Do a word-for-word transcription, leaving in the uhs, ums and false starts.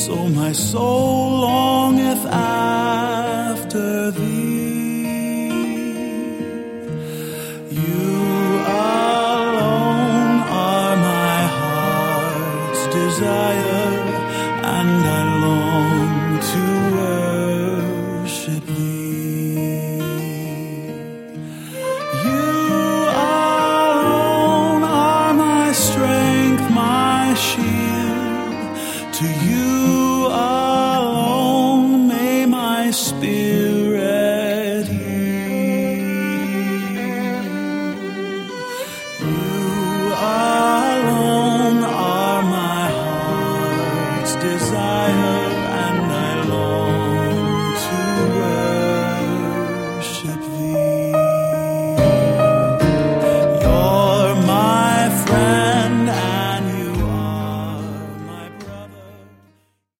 So my soul longeth after thee. You alone are my heart's desire, and I long to worship thee. You alone are my strength, my shield. To you alone may my spirit yield. You alone are my heart's desire,